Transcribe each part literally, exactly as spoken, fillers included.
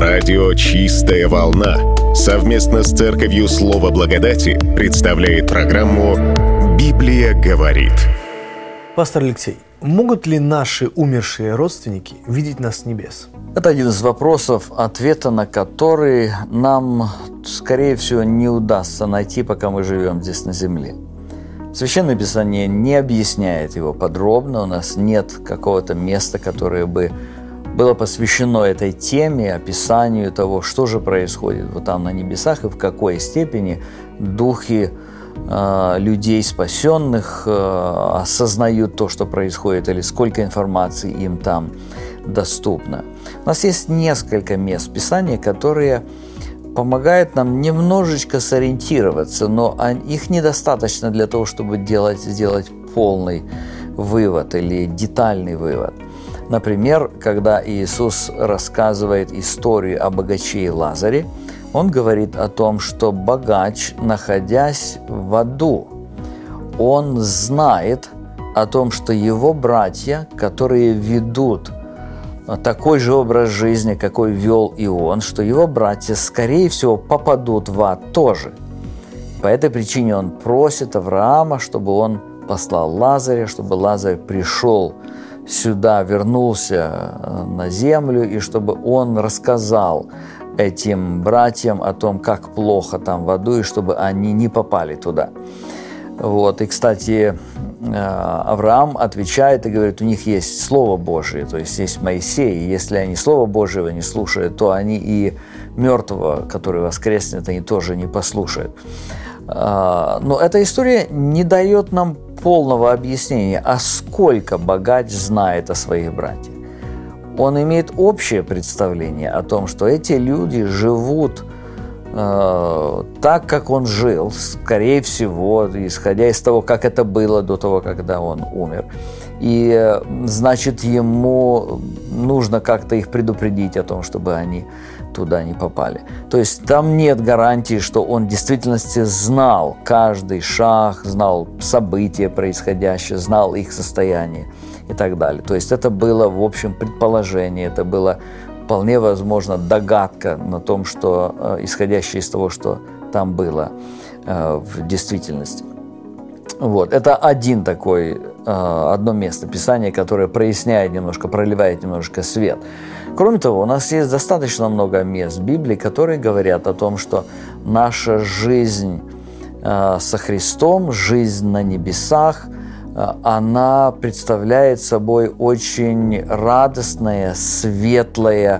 Радио «Чистая волна» совместно с Церковью Слова Благодати представляет программу «Библия говорит». Пастор Алексей, могут ли наши умершие родственники видеть нас с небес? Это один из вопросов, ответа на который нам, скорее всего, не удастся найти, пока мы живем здесь на земле. Священное Писание не объясняет его подробно, у нас нет какого-то места, которое бы было посвящено этой теме, описанию того, что же происходит вот там на небесах и в какой степени духи э, людей спасенных э, осознают то, что происходит, или сколько информации им там доступно. У нас есть несколько мест Писания, которые помогают нам немножечко сориентироваться, но их недостаточно для того, чтобы делать, сделать полный вывод или детальный вывод. Например, когда Иисус рассказывает историю о богаче и Лазаре, Он говорит о том, что богач, находясь в аду, он знает о том, что его братья, которые ведут такой же образ жизни, какой вел и он, что его братья, скорее всего, попадут в ад тоже. По этой причине он просит Авраама, чтобы он послал Лазаря, чтобы Лазарь пришел сюда, вернулся на землю, и чтобы он рассказал этим братьям о том, как плохо там в аду, и чтобы они не попали туда. Вот. И, кстати, Авраам отвечает и говорит, у них есть Слово Божие, то есть есть Моисей, и если они Слова Божьего не слушают, то они и мертвого, который воскреснет, они тоже не послушают. Но эта история не дает нам полного объяснения, а сколько богач знает о своих братьях. Он имеет общее представление о том, что эти люди живут э, так, как он жил, скорее всего, исходя из того, как это было до того, когда он умер. И, значит, ему нужно как-то их предупредить о том, чтобы они туда не попали. То есть там нет гарантии, что он в действительности знал каждый шаг, знал события происходящие, знал их состояние и так далее. То есть это было, в общем, предположение, это было вполне возможно догадка на том, что, исходящая из того, что там было в действительности. Вот. Это один такой, одно место Писания, которое проясняет немножко, проливает немножко свет. Кроме того, у нас есть достаточно много мест в Библии, которые говорят о том, что наша жизнь со Христом, жизнь на небесах, она представляет собой очень радостное, светлое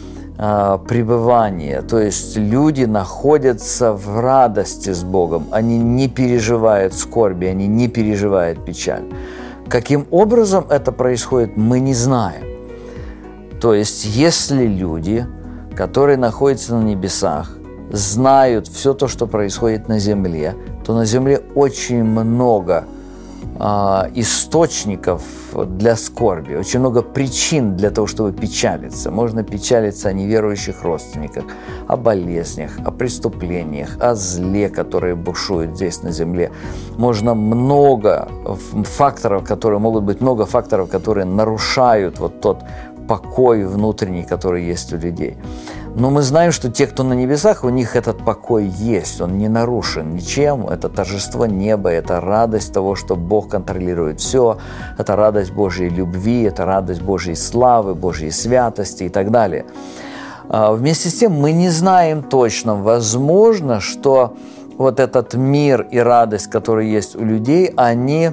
пребывание. То есть люди находятся в радости с Богом, они не переживают скорби, они не переживают печаль. Каким образом это происходит, мы не знаем. То есть если люди, которые находятся на небесах, знают все то, что происходит на земле, то на земле очень много э, источников для скорби, очень много причин для того, чтобы печалиться. Можно печалиться о неверующих родственниках, о болезнях, о преступлениях, о зле, которые бушуют здесь на земле. Можно много факторов, которые могут быть, много факторов, которые нарушают вот тот покой внутренний, который есть у людей. Но мы знаем, что те, кто на небесах, у них этот покой есть, он не нарушен ничем. Это торжество неба, это радость того, что Бог контролирует все, это радость Божьей любви, это радость Божьей славы, Божьей святости и так далее. Вместе с тем мы не знаем точно, возможно, что вот этот мир и радость, которые есть у людей, они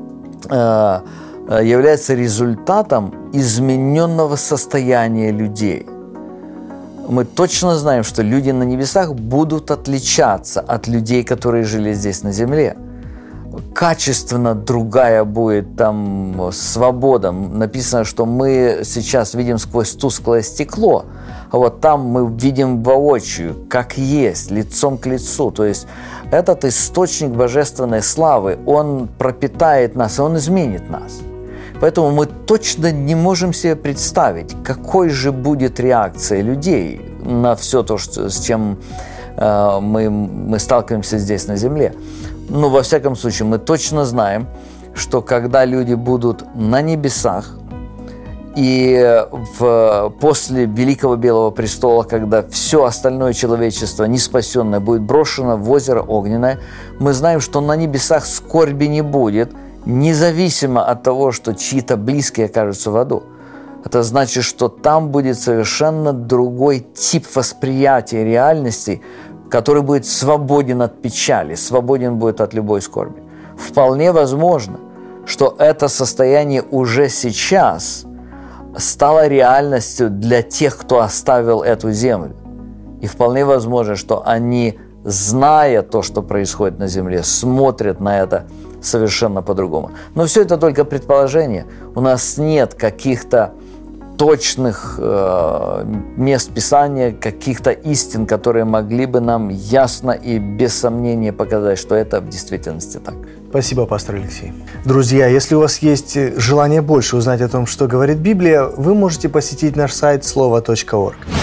э, являются результатом измененного состояния людей. Мы точно знаем, что люди на небесах будут отличаться от людей, которые жили здесь на земле. Качественно другая будет там свобода. Написано, что мы сейчас видим сквозь тусклое стекло, а вот там мы видим воочию, как есть, лицом к лицу. То есть этот источник божественной славы, он пропитает нас, и он изменит нас. Поэтому мы точно не можем себе представить, какой же будет реакция людей на все то, что, с чем э, мы, мы сталкиваемся здесь на земле. Но, во всяком случае, мы точно знаем, что когда люди будут на небесах, И в, после Великого Белого престола, когда все остальное человечество, неспасенное, будет брошено в озеро огненное, мы знаем, что на небесах скорби не будет, независимо от того, что чьи-то близкие окажутся в аду. Это значит, что там будет совершенно другой тип восприятия реальности, который будет свободен от печали, свободен будет от любой скорби. Вполне возможно, что это состояние уже сейчас стало реальностью для тех, кто оставил эту землю. И вполне возможно, что они, зная то, что происходит на земле, смотрят на это совершенно по-другому. Но все это только предположение. У нас нет каких-то точных э, мест Писания, каких-то истин, которые могли бы нам ясно и без сомнения показать, что это в действительности так. Спасибо, пастор Алексей. Друзья, если у вас есть желание больше узнать о том, что говорит Библия, вы можете посетить наш сайт слово точка орг.